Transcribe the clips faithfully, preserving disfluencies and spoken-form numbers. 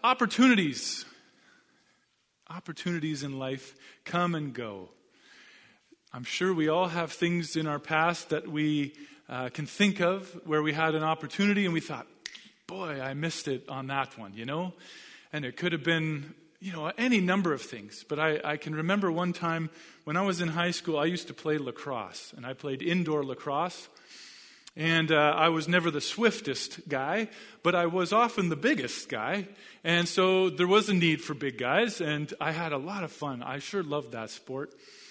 opportunities. Opportunities in life come and go. I'm sure we all have things in our past that we uh, can think of where we had an opportunity and we thought, boy, I missed it on that one, you know? And it could have been, you know, any number of things. But I, I can remember one time when I was in high school, I used to play lacrosse. And I played indoor lacrosse. And uh, I was never the swiftest guy, but I was often the biggest guy. And so there was a need for big guys, and I had a lot of fun. I sure loved that sport.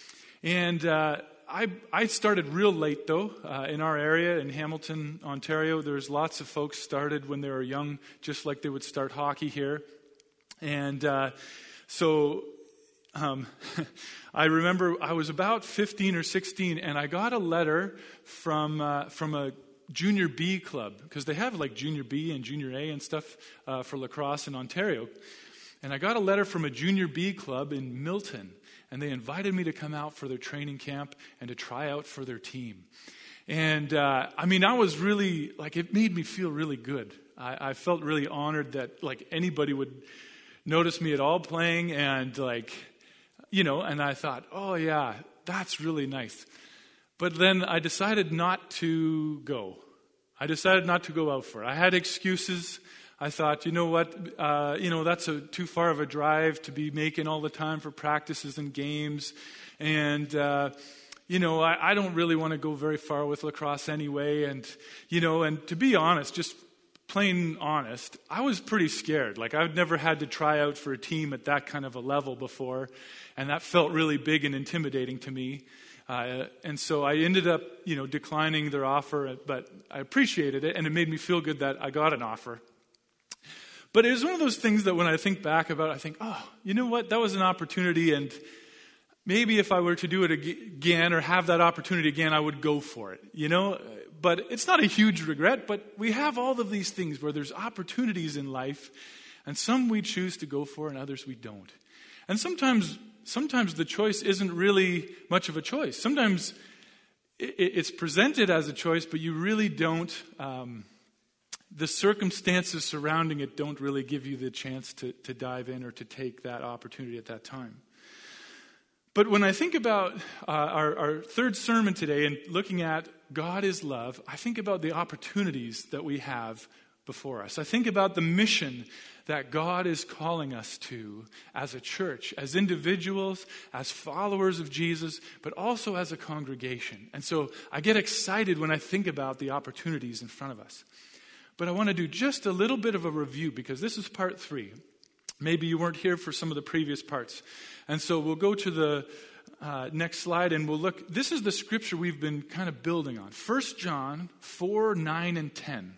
And uh, I I started real late, though, uh, in our area in Hamilton, Ontario. There's lots of folks started when they were young, just like they would start hockey here. And uh, so um, I remember I was about fifteen or sixteen, and I got a letter from uh, from a junior B club, because they have like junior B and junior A and stuff uh, for lacrosse in Ontario. And I got a letter from a junior B club in Milton, and they invited me to come out for their training camp and to try out for their team. And uh, I mean, I was really, like, it made me feel really good. I, I felt really honored that, like, anybody would notice me at all playing, and, like, you know, and I thought, oh yeah, that's really nice. But then I decided not to go. I decided not to go out for it. I had excuses. I thought, you know what, uh, you know, that's a, too far of a drive to be making all the time for practices and games. And, uh, you know, I, I don't really want to go very far with lacrosse anyway. And, you know, and to be honest, just plain honest, I was pretty scared. Like, I've never had to try out for a team at that kind of a level before. And that felt really big and intimidating to me. Uh, and so I ended up, you know, declining their offer, but I appreciated it, and it made me feel good that I got an offer. But it was one of those things that when I think back about, I think, oh, you know what, that was an opportunity, and maybe if I were to do it again or have that opportunity again, I would go for it, you know. But it's not a huge regret, but we have all of these things where there's opportunities in life, and some we choose to go for and others we don't. And sometimes Sometimes the choice isn't really much of a choice. Sometimes it's presented as a choice, but you really don't, um, the circumstances surrounding it don't really give you the chance to, to dive in or to take that opportunity at that time. But when I think about uh, our, our third sermon today and looking at God is love, I think about the opportunities that we have before us. I think about the mission that God is calling us to as a church, as individuals, as followers of Jesus, but also as a congregation. And so I get excited when I think about the opportunities in front of us. But I want to do just a little bit of a review, because this is part three. Maybe you weren't here for some of the previous parts. And so we'll go to the uh, next slide and we'll look. This is the scripture we've been kind of building on. First John four, nine, and ten.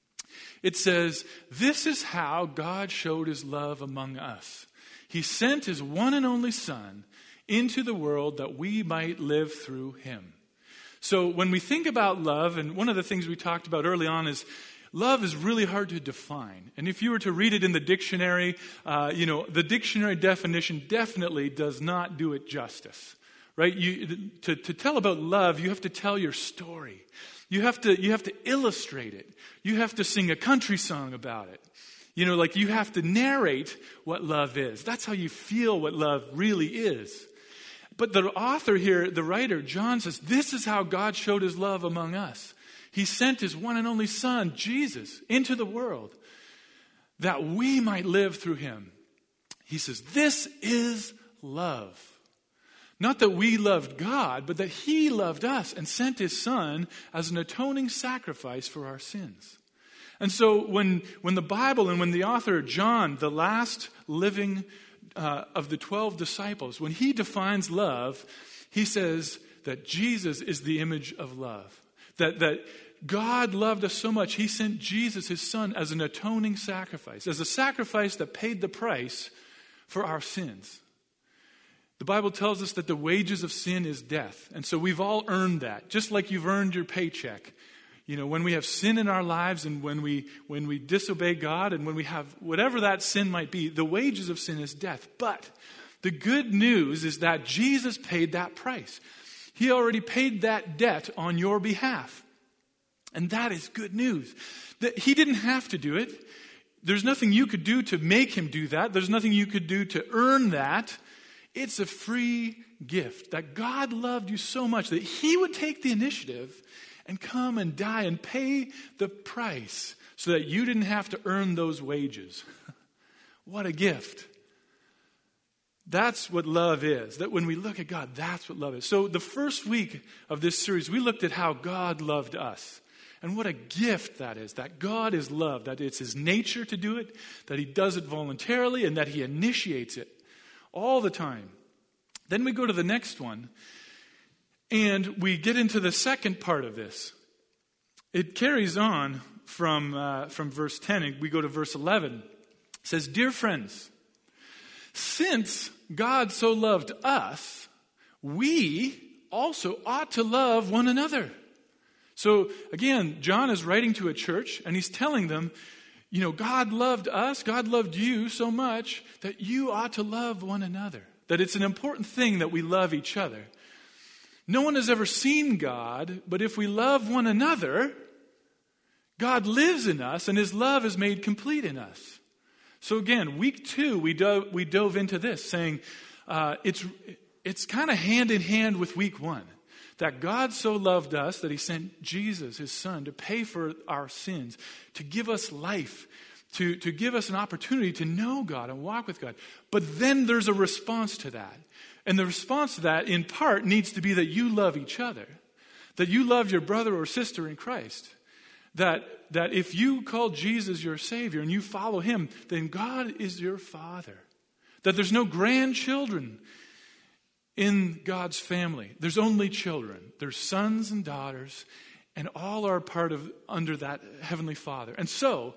It says, this is how God showed his love among us. He sent his one and only Son into the world that we might live through him. So when we think about love, and one of the things we talked about early on is love is really hard to define. And if you were to read it in the dictionary, uh, you know, the dictionary definition definitely does not do it justice. Right? You, to, to tell about love, you have to tell your story. You have to you have to illustrate it. You have to sing a country song about it. You know, like you have to narrate what love is. That's how you feel what love really is. But the author here, the writer, John, says, this is how God showed his love among us. He sent his one and only Son, Jesus, into the world that we might live through him. He says, this is love. Not that we loved God, but that he loved us and sent his Son as an atoning sacrifice for our sins. And so when, when the Bible and when the author John, the last living uh, of the twelve disciples, when he defines love, he says that Jesus is the image of love. That, that God loved us so much, he sent Jesus, his Son, as an atoning sacrifice, as a sacrifice that paid the price for our sins. The Bible tells us that the wages of sin is death. And so we've all earned that, just like you've earned your paycheck. You know, when we have sin in our lives and when we when we disobey God and when we have whatever that sin might be, the wages of sin is death. But the good news is that Jesus paid that price. He already paid that debt on your behalf. And that is good news. That he didn't have to do it. There's nothing you could do to make him do that. There's nothing you could do to earn that. It's a free gift that God loved you so much that he would take the initiative and come and die and pay the price so that you didn't have to earn those wages. What a gift. That's what love is. That when we look at God, that's what love is. So the first week of this series, we looked at how God loved us. And what a gift that is, that God is love, that it's his nature to do it, that he does it voluntarily, and that he initiates it all the time. Then we go to the next one, and we get into the second part of this. It carries on from, uh, from verse ten, and we go to verse eleven. It says, "Dear friends, since God so loved us, we also ought to love one another." So again, John is writing to a church and he's telling them, you know, God loved us, God loved you so much that you ought to love one another. That it's an important thing that we love each other. No one has ever seen God, but if we love one another, God lives in us and his love is made complete in us. So again, week two, we dove, we dove into this saying uh, it's, it's kind of hand in hand with week one. That God so loved us that he sent Jesus, his son, to pay for our sins, to give us life, to, to give us an opportunity to know God and walk with God. But then there's a response to that. And the response to that, in part, needs to be that you love each other. That you love your brother or sister in Christ. That, that if you call Jesus your Savior and you follow him, then God is your Father. That there's no grandchildren in God's family. There's only children. There's sons and daughters, and all are part of under that Heavenly Father. And so,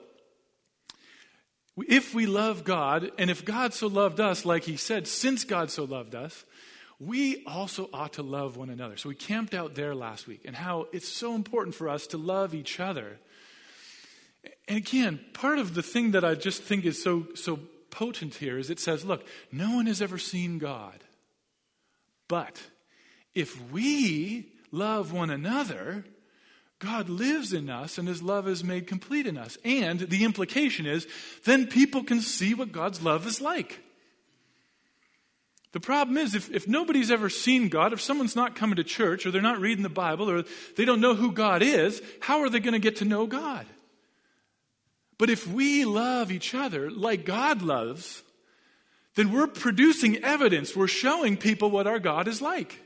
if we love God, and if God so loved us, like he said, since God so loved us, we also ought to love one another. So we camped out there last week, and how it's so important for us to love each other. And again, part of the thing that I just think is so, so potent here is it says, look, no one has ever seen God. But if we love one another, God lives in us and his love is made complete in us. And the implication is, then people can see what God's love is like. The problem is, if, if nobody's ever seen God, if someone's not coming to church, or they're not reading the Bible, or they don't know who God is, how are they going to get to know God? But if we love each other like God loves, then we're producing evidence. We're showing people what our God is like.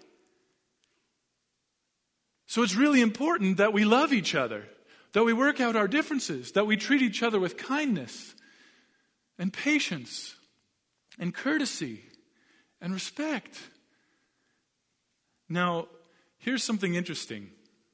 So it's really important that we love each other, that we work out our differences, that we treat each other with kindness and patience and courtesy and respect. Now, here's something interesting.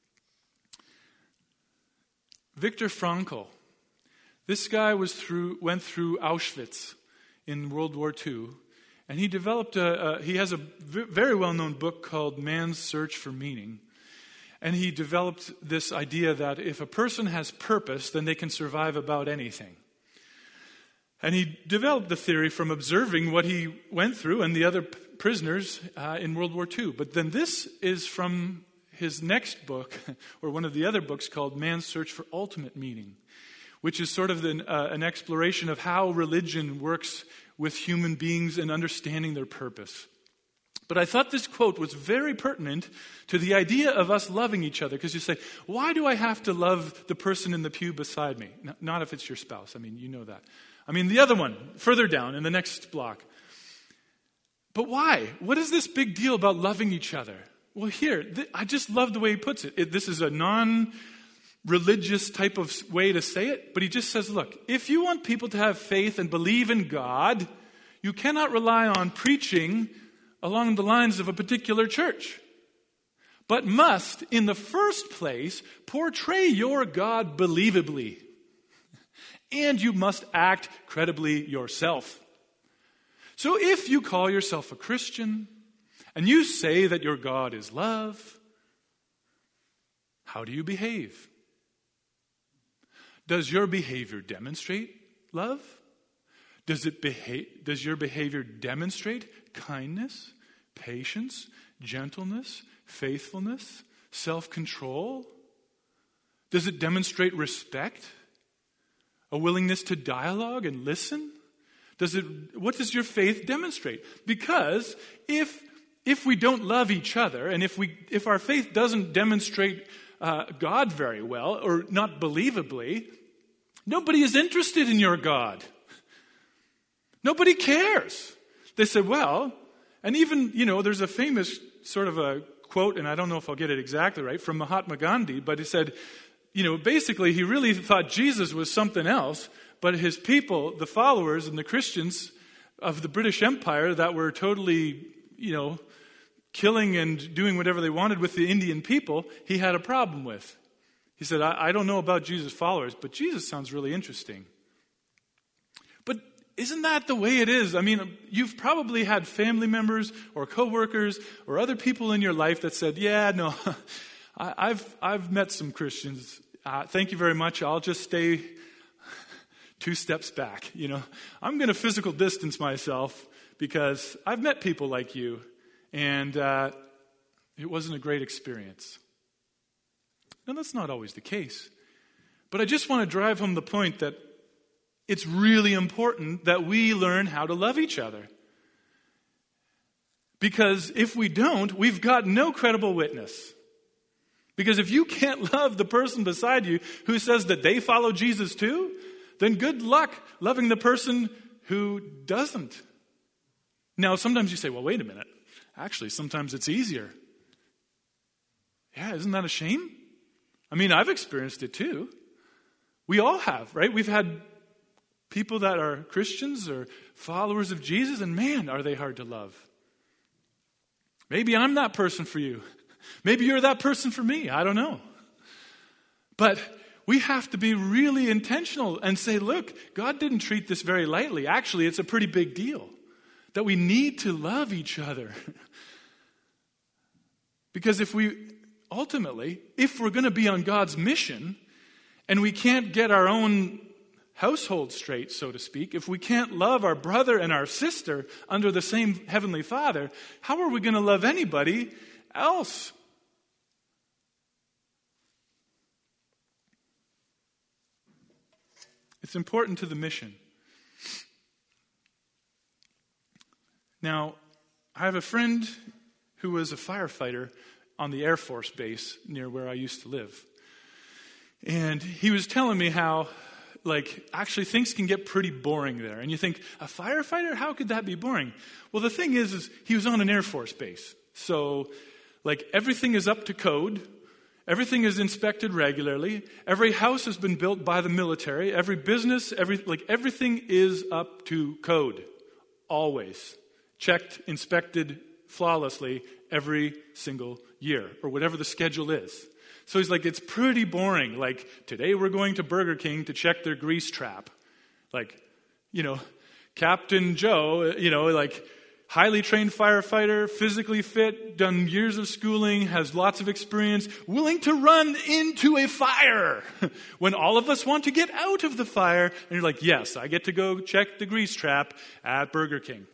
Viktor Frankl, this guy was through went through Auschwitz in World War Two, and he developed a, a he has a v- very well-known book called Man's Search for Meaning. And he developed this idea that if a person has purpose, then they can survive about anything. And he developed the theory from observing what he went through and the other p- prisoners uh, in World War Two. But then this is from his next book, or one of the other books called Man's Search for Ultimate Meaning, which is sort of an, uh, an exploration of how religion works with human beings and understanding their purpose. But I thought this quote was very pertinent to the idea of us loving each other. Because you say, why do I have to love the person in the pew beside me? No, not if it's your spouse. I mean, you know that. I mean, the other one, further down in the next block. But why? What is this big deal about loving each other? Well, here, th- I just love the way he puts it. it. This is a non-religious type of way to say it. But he just says, look, if you want people to have faith and believe in God, you cannot rely on preaching along the lines of a particular church, but must, in the first place, portray your God believably. And you must act credibly yourself. So if you call yourself a Christian, and you say that your God is love, how do you behave? Does your behavior demonstrate love? Does it behave, does your behavior demonstrate kindness, patience, gentleness, faithfulness, self-control? Does it demonstrate respect? A willingness to dialogue and listen? Does it, what does your faith demonstrate? Because if if we don't love each other, and if we if our faith doesn't demonstrate uh, God very well, or not believably, nobody is interested in your God. Nobody cares. They said, well, and even, you know, there's a famous sort of a quote, and I don't know if I'll get it exactly right, from Mahatma Gandhi, but he said, you know, basically he really thought Jesus was something else, but his people, the followers and the Christians of the British Empire that were totally, you know, killing and doing whatever they wanted with the Indian people, he had a problem with. He said, I, I don't know about Jesus' followers, but Jesus sounds really interesting. But isn't that the way it is? I mean, you've probably had family members or coworkers or other people in your life that said, yeah, no, I, I've I've met some Christians. Uh, thank you very much. I'll just stay two steps back. You know, I'm going to physical distance myself because I've met people like you, and uh, it wasn't a great experience. Now, that's not always the case. But I just want to drive home the point that it's really important that we learn how to love each other. Because if we don't, we've got no credible witness. Because if you can't love the person beside you who says that they follow Jesus too, then good luck loving the person who doesn't. Now, sometimes you say, well, wait a minute. Actually, sometimes it's easier. Yeah, isn't that a shame? I mean, I've experienced it too. We all have, right? We've had people that are Christians or followers of Jesus, and man, are they hard to love. Maybe I'm that person for you. Maybe you're that person for me. I don't know. But we have to be really intentional and say, look, God didn't treat this very lightly. Actually, it's a pretty big deal that we need to love each other. Because if we, ultimately, if we're going to be on God's mission and we can't get our own household straight, so to speak, if we can't love our brother and our sister under the same Heavenly Father, how are we going to love anybody else? It's important to the mission. Now, I have a friend who was a firefighter on the Air Force base near where I used to live. And he was telling me how, like, actually things can get pretty boring there. And you think, a firefighter? How could that be boring? Well, the thing is, is he was on an Air Force base. So, like, everything is up to code. Everything is inspected regularly. Every house has been built by the military. Every business, every like everything is up to code. Always. Checked, inspected flawlessly every single year, or whatever the schedule is. So he's like, it's pretty boring. Like, today we're going to Burger King to check their grease trap. Like, you know, Captain Joe, you know, like, highly trained firefighter, physically fit, done years of schooling, has lots of experience, willing to run into a fire when all of us want to get out of the fire. And you're like, yes, I get to go check the grease trap at Burger King.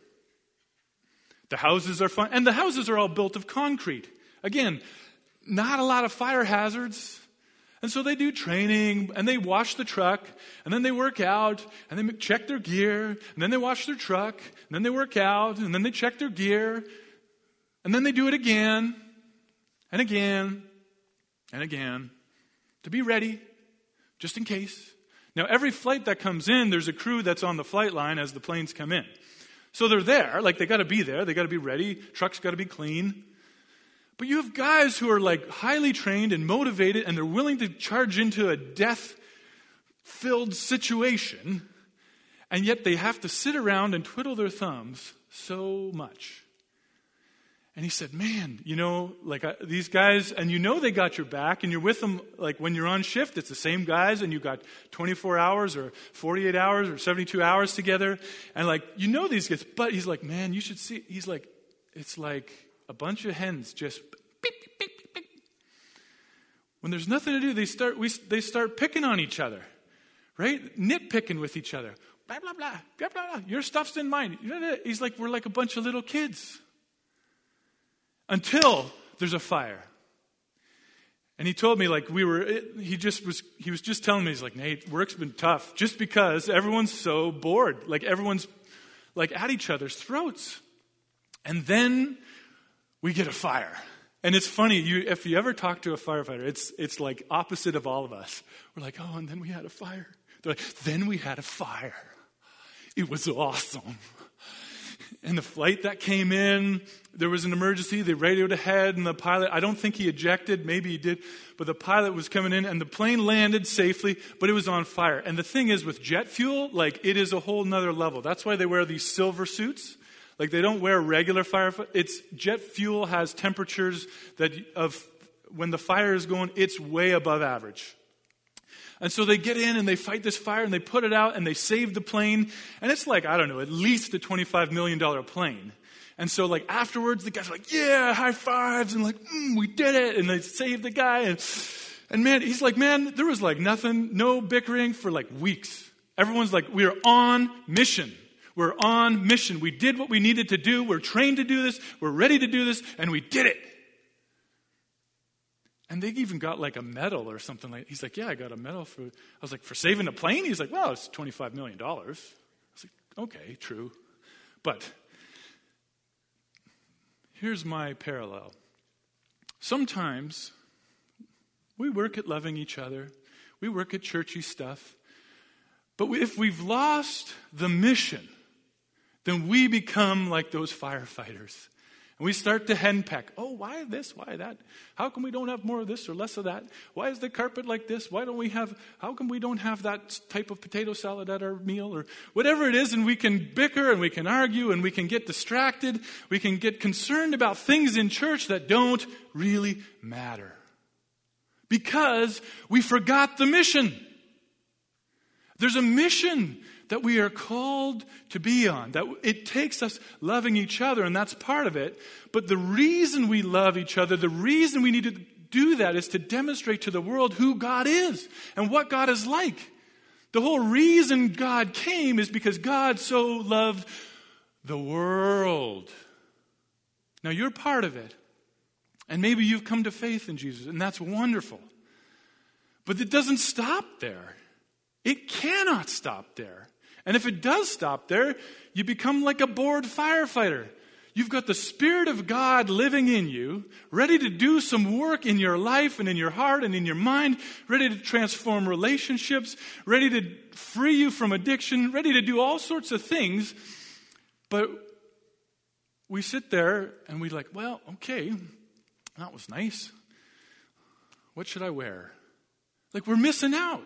The houses are fun, and the houses are all built of concrete. Again, not a lot of fire hazards. And so they do training, and they wash the truck, and then they work out, and they check their gear, and then they wash their truck, and then they work out, and then they check their gear, and then they do it again, and again, and again, to be ready, just in case. Now, every flight that comes in, there's a crew that's on the flight line as the planes come in. So they're there, like they got to be there, they got to be ready, truck's got to be clean. But you have guys who are like highly trained and motivated, and they're willing to charge into a death-filled situation, and yet they have to sit around and twiddle their thumbs so much. And he said, man, you know, like I, these guys, and you know they got your back, and you're with them, like when you're on shift, it's the same guys, and you got twenty-four hours or forty-eight hours or seventy-two hours together, and like, you know these guys, but he's like, man, you should see, he's like, it's like a bunch of hens just beep, beep, beep, beep. When there's nothing to do, they start we they start picking on each other, right? Nitpicking with each other. Blah blah blah, blah blah blah. Your stuff's in mine. He's like, we're like a bunch of little kids. Until there's a fire. And he told me, like, we were, he just was, he was just telling me, he's like, Nate, work's been tough just because everyone's so bored. Like, everyone's, like, at each other's throats. And then we get a fire. And it's funny, you, if you ever talk to a firefighter, it's, it's like opposite of all of us. We're like, oh, and then we had a fire. They're like, then we had a fire. It was awesome. And the flight that came in, there was an emergency. They radioed ahead, and the pilot, I don't think he ejected. Maybe he did. But the pilot was coming in, and the plane landed safely, but it was on fire. And the thing is, with jet fuel, like, it is a whole nother level. That's why they wear these silver suits. Like, they don't wear regular fire. It's jet fuel has temperatures that of when the fire is going, it's way above average. And so they get in and they fight this fire and they put it out and they save the plane. And it's like, I don't know, at least a twenty-five million dollars plane. And so like afterwards, the guys are like, yeah, high fives. And like, mm, we did it. And they saved the guy. And, and man, he's like, man, there was like nothing, no bickering for like weeks. Everyone's like, we're on mission. We're on mission. We did what we needed to do. We're trained to do this. We're ready to do this. And we did it. And they even got like a medal or something like that. He's like, yeah, I got a medal for, I was like, for saving a plane? He's like, well, it's twenty-five million dollars. I was like, okay, true. But here's my parallel. Sometimes we work at loving each other. We work at churchy stuff. But if we've lost the mission, then we become like those firefighters. And we start to henpeck. Oh, why this? Why that? How come we don't have more of this or less of that? Why is the carpet like this? Why don't we have, how come we don't have that type of potato salad at our meal? Or whatever it is, and we can bicker and we can argue and we can get distracted. We can get concerned about things in church that don't really matter. Because we forgot the mission. There's a mission that we are called to be on. That it takes us loving each other, and that's part of it. But the reason we love each other, the reason we need to do that is to demonstrate to the world who God is and what God is like. The whole reason God came is because God so loved the world. Now you're part of it. And maybe you've come to faith in Jesus, and that's wonderful. But it doesn't stop there. It cannot stop there. And if it does stop there, you become like a bored firefighter. You've got the Spirit of God living in you, ready to do some work in your life and in your heart and in your mind, ready to transform relationships, ready to free you from addiction, ready to do all sorts of things. But we sit there and we like, well, okay, that was nice. What should I wear? Like, we're missing out.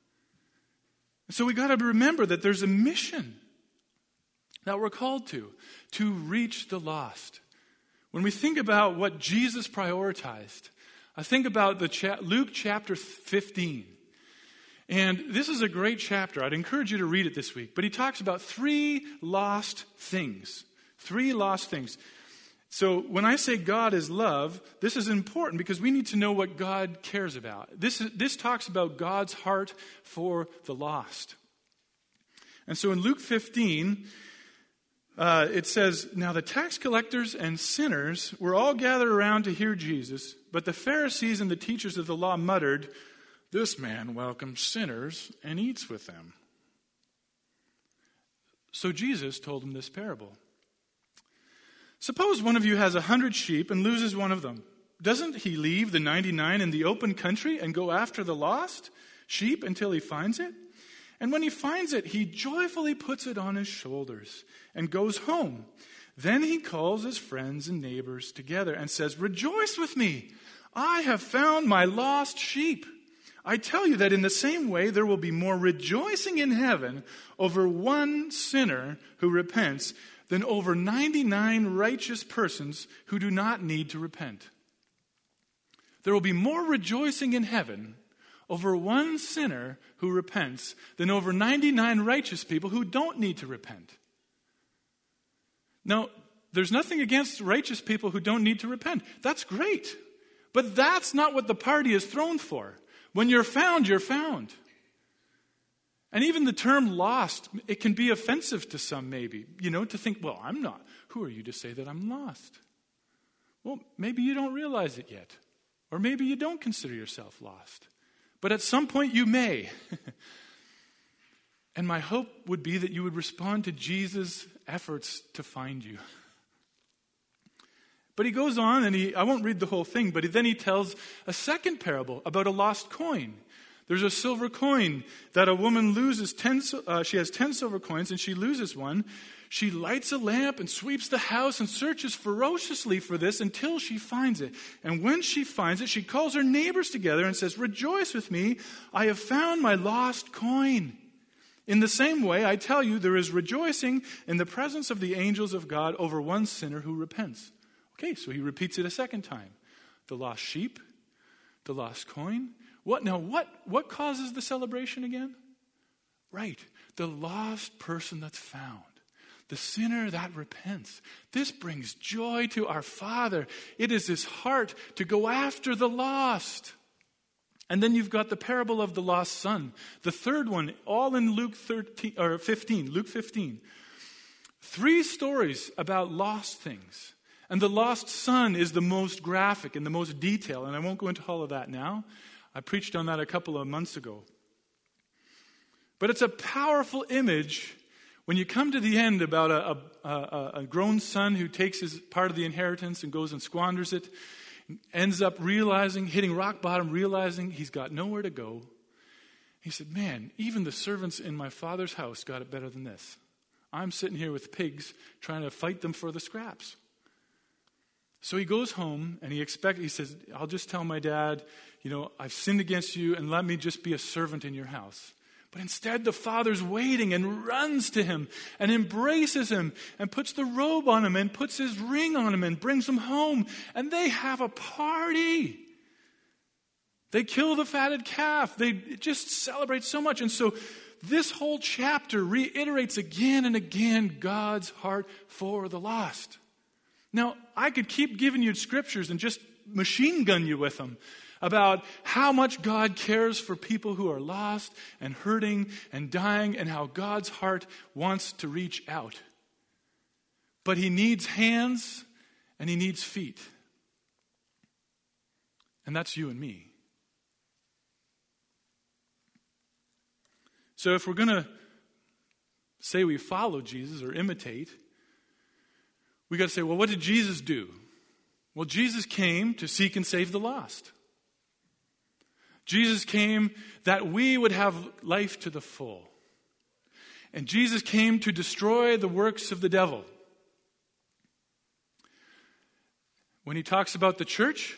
So we got to remember that there's a mission that we're called to, to reach the lost. When we think about what Jesus prioritized, I think about the cha- Luke chapter fifteen. And this is a great chapter. I'd encourage you to read it this week. But he talks about three lost things. Three lost things. So when I say God is love, this is important because we need to know what God cares about. This, is, this talks about God's heart for the lost. And so in Luke fifteen, uh, it says, now the tax collectors and sinners were all gathered around to hear Jesus, but the Pharisees and the teachers of the law muttered, this man welcomes sinners and eats with them. So Jesus told them this parable. Suppose one of you has a hundred sheep and loses one of them. Doesn't he leave the ninety-nine in the open country and go after the lost sheep until he finds it? And when he finds it, he joyfully puts it on his shoulders and goes home. Then he calls his friends and neighbors together and says, rejoice with me. I have found my lost sheep. I tell you that in the same way, there will be more rejoicing in heaven over one sinner who repents than over ninety-nine righteous persons who do not need to repent. There will be more rejoicing in heaven over one sinner who repents than over ninety-nine righteous people who don't need to repent. Now, there's nothing against righteous people who don't need to repent. That's great. But that's not what the party is thrown for. When you're found, you're found. And even the term lost, it can be offensive to some maybe. You know, to think, well, I'm not. Who are you to say that I'm lost? Well, maybe you don't realize it yet. Or maybe you don't consider yourself lost. But at some point you may. And my hope would be that you would respond to Jesus' efforts to find you. But he goes on, and he I won't read the whole thing, but then he tells a second parable about a lost coin. There's a silver coin that a woman loses. ten. Uh, she has ten silver coins, and she loses one. She lights a lamp and sweeps the house and searches ferociously for this until she finds it. And when she finds it, she calls her neighbors together and says, "Rejoice with me, I have found my lost coin." In the same way, I tell you, there is rejoicing in the presence of the angels of God over one sinner who repents. Okay, so he repeats it a second time. The lost sheep, the lost coin. What now? What what causes the celebration again? Right, the lost person that's found. The sinner that repents. This brings joy to our Father. It is his heart to go after the lost. And then you've got the parable of the lost son. The third one, all in Luke thirteen or fifteen. Luke fifteen. Three stories about lost things. And the lost son is the most graphic and the most detailed. And I won't go into all of that now. I preached on that a couple of months ago. But it's a powerful image when you come to the end about a, a, a, a grown son who takes his part of the inheritance and goes and squanders it, ends up realizing, hitting rock bottom, realizing he's got nowhere to go. He said, man, even the servants in my father's house got it better than this. I'm sitting here with pigs trying to fight them for the scraps. So he goes home and he expect, he says, I'll just tell my dad, you know, I've sinned against you and let me just be a servant in your house. But instead the father's waiting and runs to him and embraces him and puts the robe on him and puts his ring on him and brings him home. And they have a party. They kill the fatted calf. They just celebrate so much. And so this whole chapter reiterates again and again God's heart for the lost. Now, I could keep giving you scriptures and just machine gun you with them about how much God cares for people who are lost and hurting and dying and how God's heart wants to reach out. But he needs hands and he needs feet. And that's you and me. So if we're going to say we follow Jesus or imitate, we got to say, well, what did Jesus do? Well, Jesus came to seek and save the lost. Jesus came that we would have life to the full. And Jesus came to destroy the works of the devil. When he talks about the church,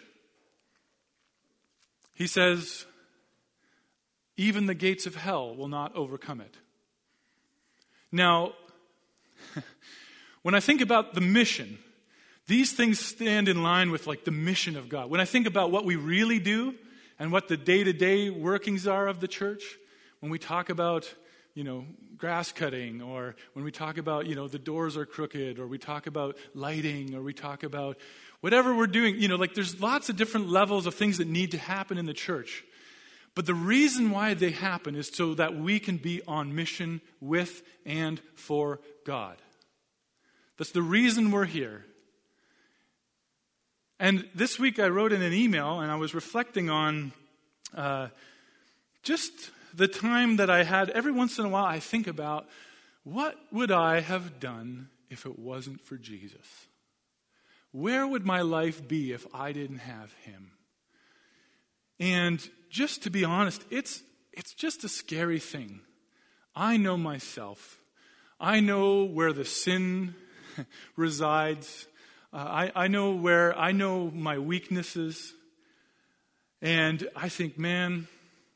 he says, even the gates of hell will not overcome it. Now, when I think about the mission, these things stand in line with like the mission of God. When I think about what we really do and what the day-to-day workings are of the church, when we talk about, you know, grass cutting, or when we talk about, you know, the doors are crooked, or we talk about lighting, or we talk about whatever we're doing, you know, like there's lots of different levels of things that need to happen in the church. But the reason why they happen is so that we can be on mission with and for God. That's the reason we're here. And this week I wrote in an email and I was reflecting on uh, just the time that I had. Every once in a while I think about, what would I have done if it wasn't for Jesus? Where would my life be if I didn't have him? And just to be honest, it's it's just a scary thing. I know myself. I know where the sin resides. Uh, I, I know where, I know my weaknesses. And I think, man,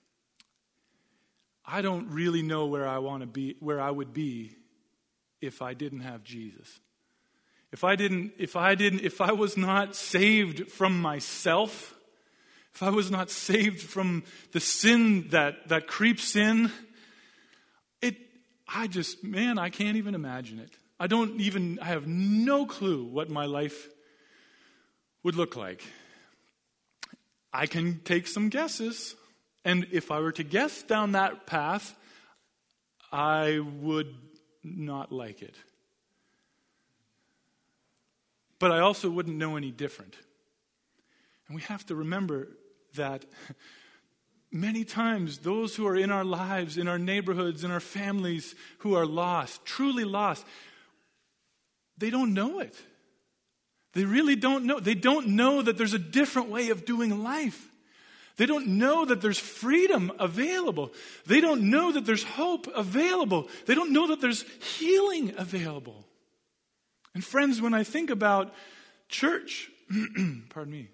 I don't really know where I want to be, where I would be if I didn't have Jesus. If I didn't, if I didn't, if I was not saved from myself, if I was not saved from the sin that, that creeps in, it, I just, man, I can't even imagine it. I don't even, I have no clue what my life would look like. I can take some guesses. And if I were to guess down that path, I would not like it. But I also wouldn't know any different. And we have to remember that many times those who are in our lives, in our neighborhoods, in our families, who are lost, truly lost, they don't know it. They really don't know. They don't know that there's a different way of doing life. They don't know that there's freedom available. They don't know that there's hope available. They don't know that there's healing available. And friends, when I think about church, pardon me.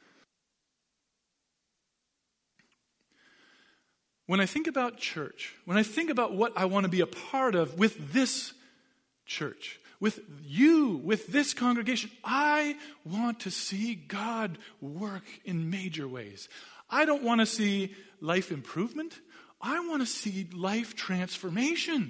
When I think about church, when I think about what I want to be a part of with this church, with you, with this congregation, I want to see God work in major ways. I don't want to see life improvement. I want to see life transformation.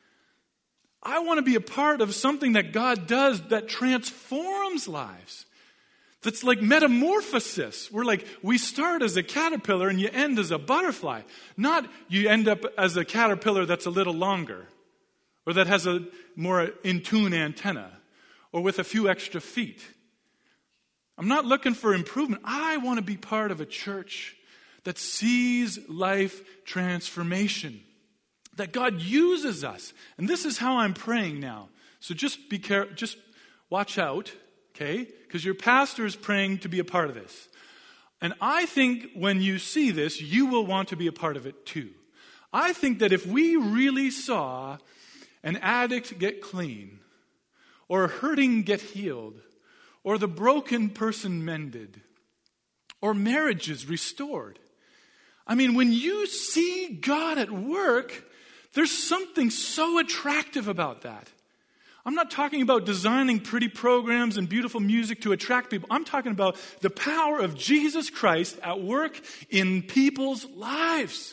I want to be a part of something that God does that transforms lives. That's like metamorphosis. We're like, we start as a caterpillar and you end as a butterfly. Not you end up as a caterpillar that's a little longer, or that has a more in-tune antenna, or with a few extra feet. I'm not looking for improvement. I want to be part of a church that sees life transformation, that God uses us. And this is how I'm praying now. So just be careful, just watch out, okay? Because your pastor is praying to be a part of this. And I think when you see this, you will want to be a part of it too. I think that if we really saw an addict get clean, or a hurting get healed, or the broken person mended, or marriages restored. I mean, when you see God at work, there's something so attractive about that. I'm not talking about designing pretty programs and beautiful music to attract people. I'm talking about the power of Jesus Christ at work in people's lives.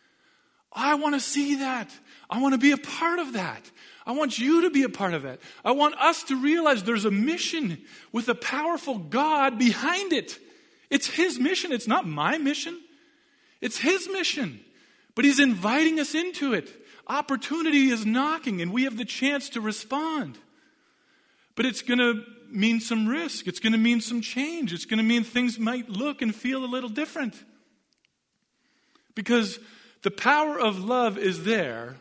I want to see that. I want to be a part of that. I want you to be a part of it. I want us to realize there's a mission with a powerful God behind it. It's His mission. It's not my mission. It's His mission. But He's inviting us into it. Opportunity is knocking, and we have the chance to respond. But it's going to mean some risk. It's going to mean some change. It's going to mean things might look and feel a little different. Because the power of love is there,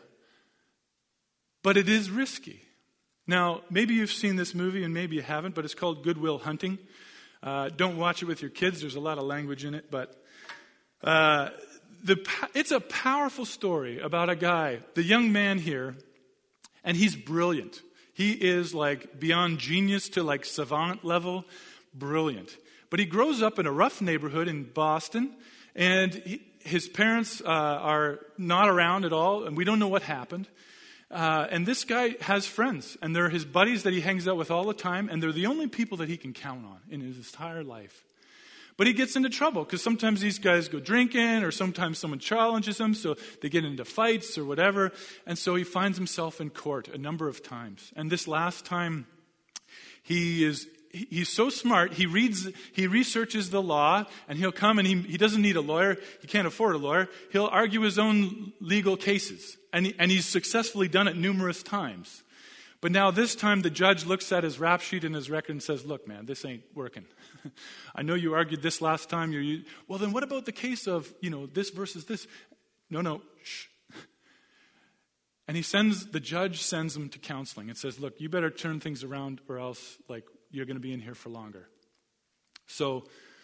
but it is risky. Now, maybe you've seen this movie and maybe you haven't, but it's called Good Will Hunting. Uh, don't watch it with your kids. There's a lot of language in it, but uh, the it's a powerful story about a guy, the young man here, and he's brilliant. He is like beyond genius to like savant level, brilliant. But he grows up in a rough neighborhood in Boston, and he, his parents uh, are not around at all, and we don't know what happened. Uh, and this guy has friends, and they're his buddies that he hangs out with all the time, and they're the only people that he can count on in his entire life. But he gets into trouble, because sometimes these guys go drinking, or sometimes someone challenges him, so they get into fights or whatever, and so he finds himself in court a number of times. And this last time, he is he's so smart, he reads, he researches the law, and he'll come and he, he doesn't need a lawyer, he can't afford a lawyer, he'll argue his own legal cases. And, he, and he's successfully done it numerous times. But now this time the judge looks at his rap sheet and his record and says, look, man, this ain't working. I know you argued this last time. You're, you, well, then what about the case of, you know, this versus this? No, no, shh. And he sends, the judge sends him to counseling and says, look, you better turn things around or else, like, you're going to be in here for longer. So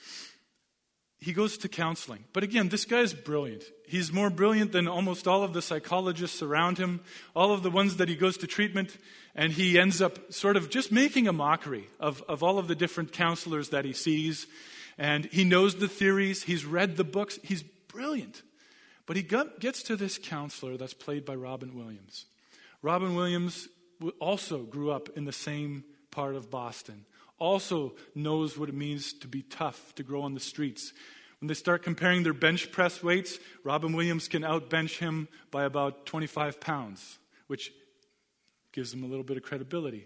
he goes to counseling. But again, this guy's brilliant. He's more brilliant than almost all of the psychologists around him, all of the ones that he goes to treatment, and he ends up sort of just making a mockery of, of all of the different counselors that he sees. And he knows the theories. He's read the books. He's brilliant. But he got, gets to this counselor that's played by Robin Williams. Robin Williams also grew up in the same part of Boston, also knows what it means to be tough, to grow on the streets. When they start comparing their bench press weights, Robin Williams can outbench him by about twenty-five pounds, which gives him a little bit of credibility.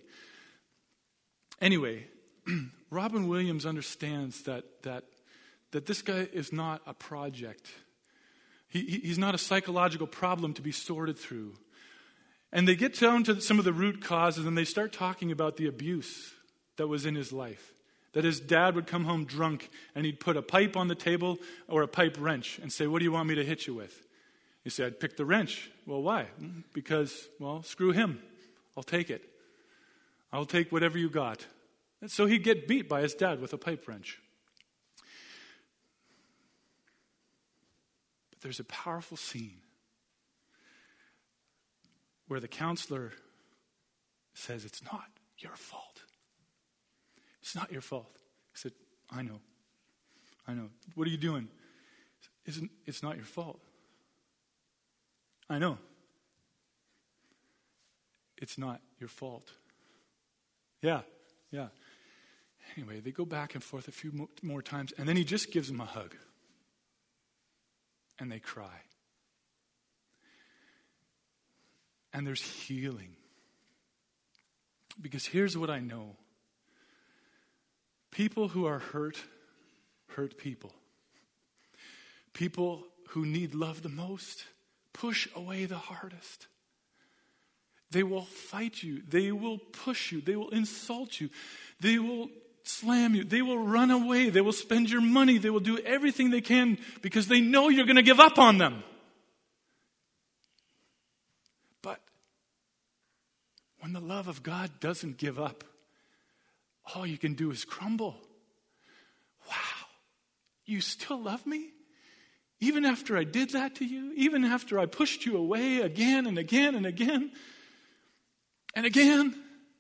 Anyway, Robin Williams understands that that that this guy is not a project. He, he's not a psychological problem to be sorted through. And they get down to some of the root causes, and they start talking about the abuse that was in his life. that his dad would come home drunk and he'd put a pipe on the table or a pipe wrench and say, what do you want me to hit you with? He said, I'd pick the wrench. Well, why? Because, well, screw him. I'll take it. I'll take whatever you got. And so he'd get beat by his dad with a pipe wrench. But there's a powerful scene where the counselor says, it's not your fault. It's not your fault. He said, I know. I know. What are you doing? Isn't it's not your fault. I know. It's not your fault. Yeah, yeah. Anyway, they go back and forth a few more times, and then he just gives them a hug. And they cry. And there's healing. Because here's what I know. People who are hurt, hurt people. People who need love the most, push away the hardest. They will fight you. They will push you. They will insult you. They will slam you. They will run away. They will spend your money. They will do everything they can because they know you're going to give up on them. But when the love of God doesn't give up, all you can do is crumble. Wow, you still love me? Even after I did that to you? Even after I pushed you away again and again and again and again?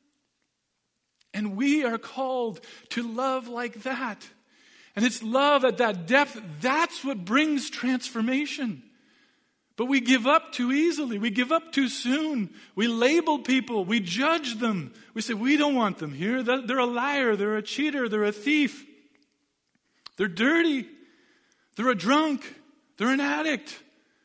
And we are called to love like that. And it's love at that depth. That's what brings transformation. But we give up too easily. We give up too soon. We label people. We judge them. We say, we don't want them here. They're a liar. They're a cheater. They're a thief. They're dirty. They're a drunk. They're an addict.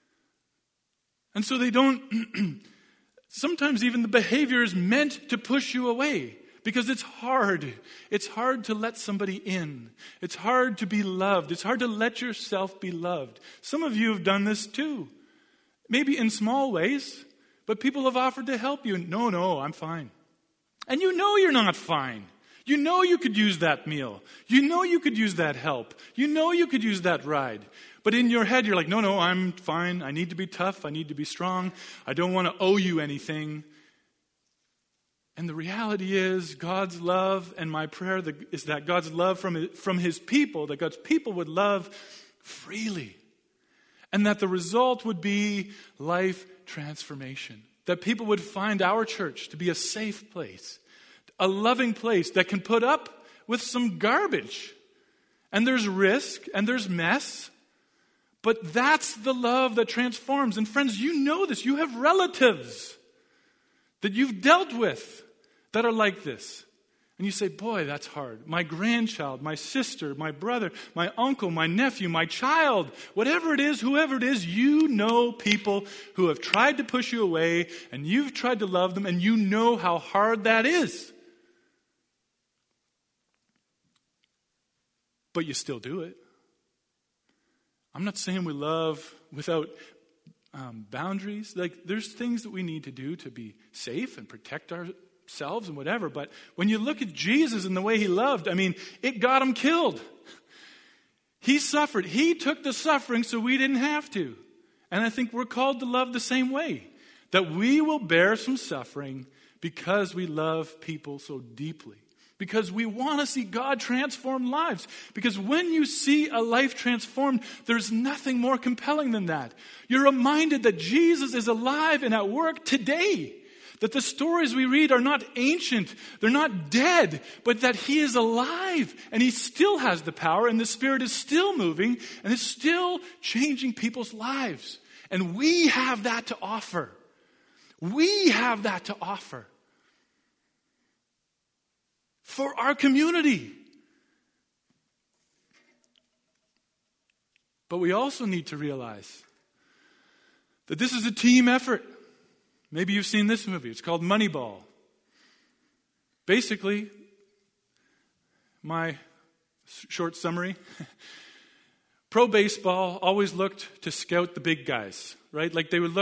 And so they don't, sometimes even the behavior is meant to push you away. Because it's hard. It's hard to let somebody in. It's hard to be loved. It's hard to let yourself be loved. Some of you have done this too. Maybe in small ways, but people have offered to help you. No, no, I'm fine. And you know you're not fine. You know you could use that meal. You know you could use that help. You know you could use that ride. But in your head, you're like, no, no, I'm fine. I need to be tough. I need to be strong. I don't want to owe you anything. And the reality is, God's love, and my prayer is that God's love from, from His people, that God's people would love freely. And that the result would be life transformation. That people would find our church to be a safe place. A loving place that can put up with some garbage. And there's risk and there's mess. But that's the love that transforms. And friends, you know this. You have relatives that you've dealt with that are like this. And you say, boy, that's hard. My grandchild, my sister, my brother, my uncle, my nephew, my child, whatever it is, whoever it is, you know people who have tried to push you away and you've tried to love them and you know how hard that is. But you still do it. I'm not saying we love without um, boundaries. Like, there's things that we need to do to be safe and protect our selves and whatever, but when you look at Jesus and the way He loved, I mean, it got Him killed. He suffered. He took the suffering so we didn't have to. And I think we're called to love the same way. That we will bear some suffering because we love people so deeply. Because we want to see God transform lives. Because when you see a life transformed, there's nothing more compelling than that. You're reminded that Jesus is alive and at work today. That the stories we read are not ancient, they're not dead, but that He is alive and He still has the power and the Spirit is still moving and is still changing people's lives. And we have that to offer. We have that to offer. For our community. But we also need to realize that this is a team effort. Maybe you've seen this movie. It's called Moneyball. Basically, my short summary, pro baseball always looked to scout the big guys, right? Like they would look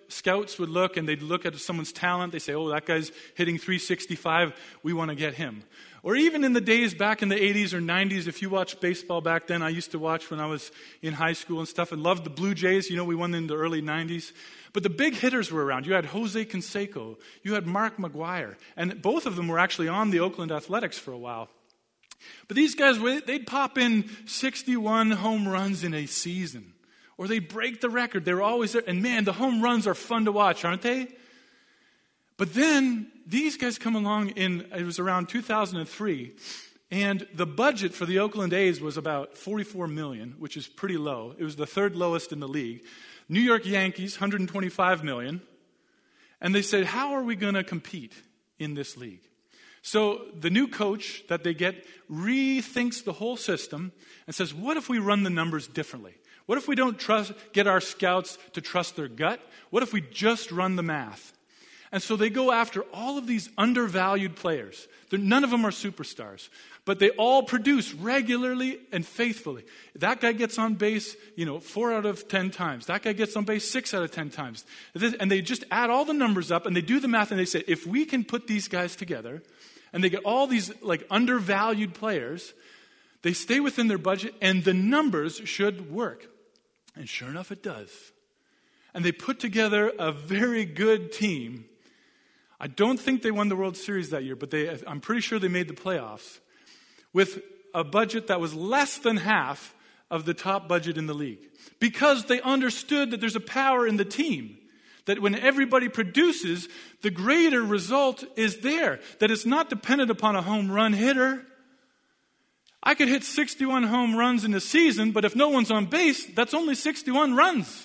scouts would look and they'd look at someone's talent. They say, oh, that guy's hitting three sixty-five. We want to get him. Or even in the days back in the eighties or nineties, if you watched baseball back then, I used to watch when I was in high school and stuff and loved the Blue Jays. You know, we won in the early nineties. But the big hitters were around. You had Jose Canseco. You had Mark McGwire. And both of them were actually on the Oakland Athletics for a while. But these guys, they'd pop in sixty-one home runs in a season. Or they'd break the record. They were always there. And man, the home runs are fun to watch, aren't they? But then these guys come along in, it was around two thousand three, and the budget for the Oakland A's was about forty-four million dollars, which is pretty low. It was the third lowest in the league. New York Yankees, one hundred twenty-five million dollars. And they said, how are we going to compete in this league? So the new coach that they get rethinks the whole system and says, what if we run the numbers differently? What if we don't trust, get our scouts to trust their gut? What if we just run the math? And so they go after all of these undervalued players. They're, none of them are superstars, but they all produce regularly and faithfully. That guy gets on base, you know, four out of ten times. That guy gets on base six out of ten times. And they just add all the numbers up and they do the math and they say, if we can put these guys together and they get all these like undervalued players, they stay within their budget and the numbers should work. And sure enough, it does. And they put together a very good team. I don't think they won the World Series that year, but they, I'm pretty sure they made the playoffs with a budget that was less than half of the top budget in the league. Because they understood that there's a power in the team. That when everybody produces, the greater result is there. That it's not dependent upon a home run hitter. I could hit sixty-one home runs in a season, but if no one's on base, that's only sixty-one runs.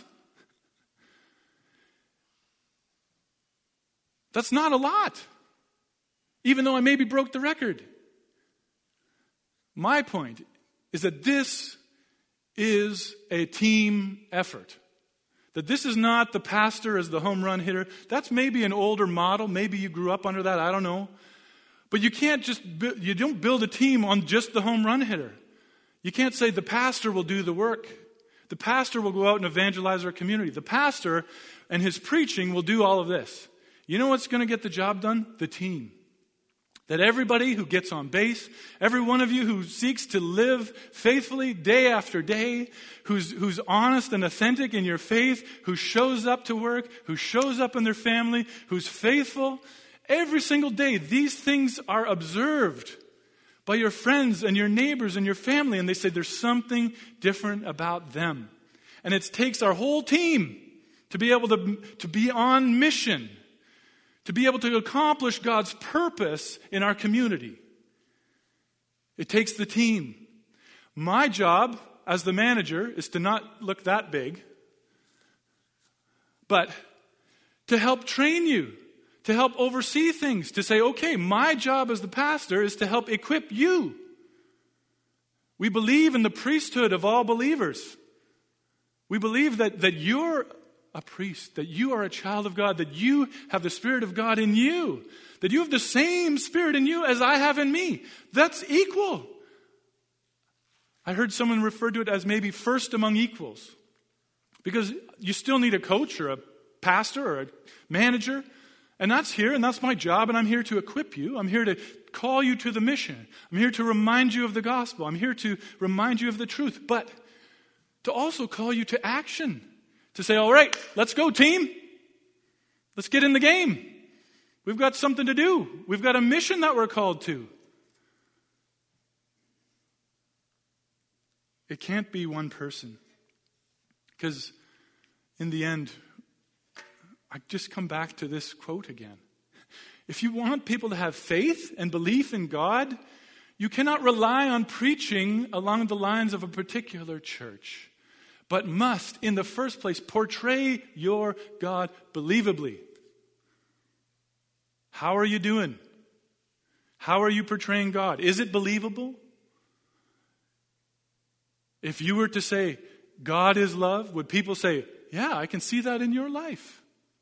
That's not a lot, even though I maybe broke the record. My point is that this is a team effort. That this is not the pastor as the home run hitter. That's maybe an older model. Maybe you grew up under that. I don't know. But you can't just, you don't build a team on just the home run hitter. You can't say the pastor will do the work. The pastor will go out and evangelize our community. The pastor and his preaching will do all of this. You know what's going to get the job done? The team. That everybody who gets on base, every one of you who seeks to live faithfully day after day, who's, who's honest and authentic in your faith, who shows up to work, who shows up in their family, who's faithful, every single day, these things are observed by your friends and your neighbors and your family, and they say there's something different about them. And it takes our whole team to be able to, to be on mission, to be able to accomplish God's purpose in our community. It takes the team. My job as the manager is to not look that big, but to help train you, to help oversee things, to say, okay, my job as the pastor is to help equip you. We believe in the priesthood of all believers. We believe that, that you're a priest, that you are a child of God, that you have the Spirit of God in you, that you have the same Spirit in you as I have in me. That's equal. I heard someone refer to it as maybe first among equals, because you still need a coach or a pastor or a manager, and that's here, and that's my job, and I'm here to equip you. I'm here to call you to the mission. I'm here to remind you of the gospel. I'm here to remind you of the truth, but to also call you to action. To say, all right, let's go, team. Let's get in the game. We've got something to do. We've got a mission that we're called to. It can't be one person. Because in the end, I just come back to this quote again. If you want people to have faith and belief in God, you cannot rely on preaching along the lines of a particular church, but must, in the first place, portray your God believably. How are you doing? How are you portraying God? Is it believable? If you were to say, God is love, would people say, yeah, I can see that in your life.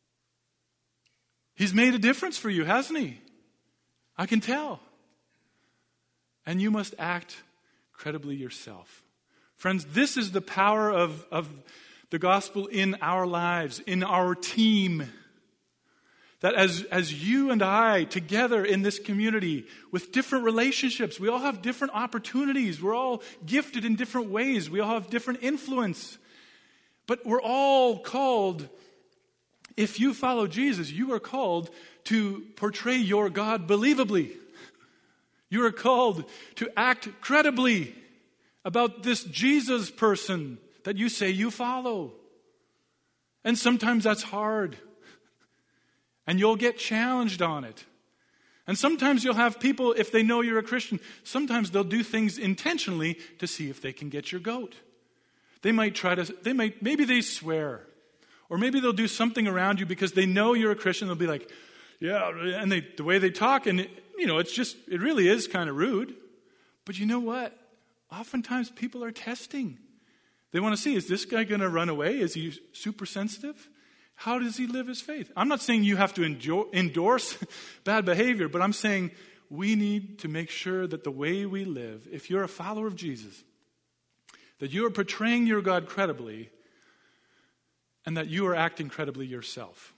He's made a difference for you, hasn't he? I can tell. And you must act credibly yourself. Friends, this is the power of, of the gospel in our lives, in our team. That as, as you and I together in this community with different relationships, we all have different opportunities. We're all gifted in different ways. We all have different influence. But we're all called, if you follow Jesus, you are called to portray your God believably. You are called to act credibly about this Jesus person that you say you follow. And sometimes that's hard. And you'll get challenged on it. And sometimes you'll have people, if they know you're a Christian, sometimes they'll do things intentionally to see if they can get your goat. They might try to, they might, maybe they swear. Or maybe they'll do something around you because they know you're a Christian. They'll be like, yeah, and they, the way they talk, and it, you know, it's just, it really is kind of rude. But you know what? Oftentimes people are testing. They want to see, is this guy going to run away? Is he super sensitive? How does he live his faith? I'm not saying you have to endure, endorse bad behavior, but I'm saying we need to make sure that the way we live, if you're a follower of Jesus, that you are portraying your God credibly and that you are acting credibly yourself.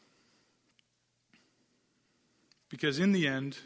Because in the end,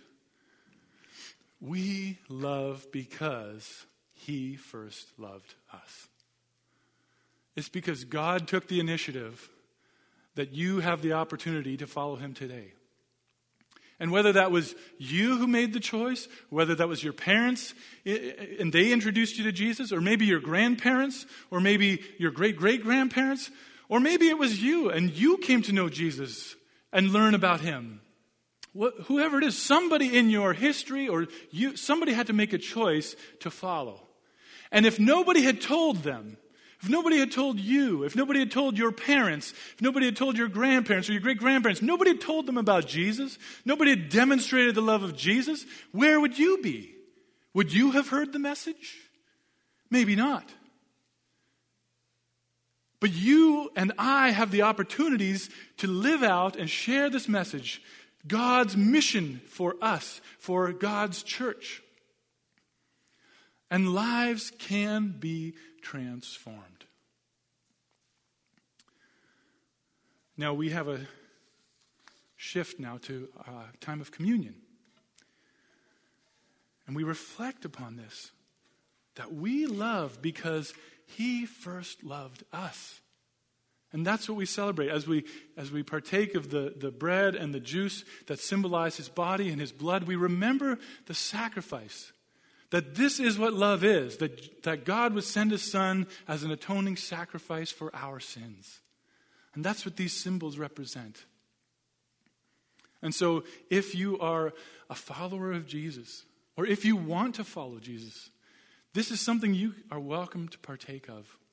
we love because he first loved us. It's because God took the initiative that you have the opportunity to follow him today. And whether that was you who made the choice, whether that was your parents and they introduced you to Jesus, or maybe your grandparents, or maybe your great-great-grandparents, or maybe it was you and you came to know Jesus and learn about him. Whoever it is, somebody in your history or you, somebody had to make a choice to follow. And if nobody had told them, if nobody had told you, if nobody had told your parents, if nobody had told your grandparents or your great-grandparents, nobody had told them about Jesus, nobody had demonstrated the love of Jesus, where would you be? Would you have heard the message? Maybe not. But you and I have the opportunities to live out and share this message, God's mission for us, for God's church. And lives can be transformed. Now we have a shift now to a time of communion. And we reflect upon this, that we love because he first loved us. And that's what we celebrate as we as we partake of the, the bread and the juice that symbolize his body and his blood. We remember the sacrifice. That this is what love is. That, that God would send his son as an atoning sacrifice for our sins. And that's what these symbols represent. And so if you are a follower of Jesus, or if you want to follow Jesus, this is something you are welcome to partake of.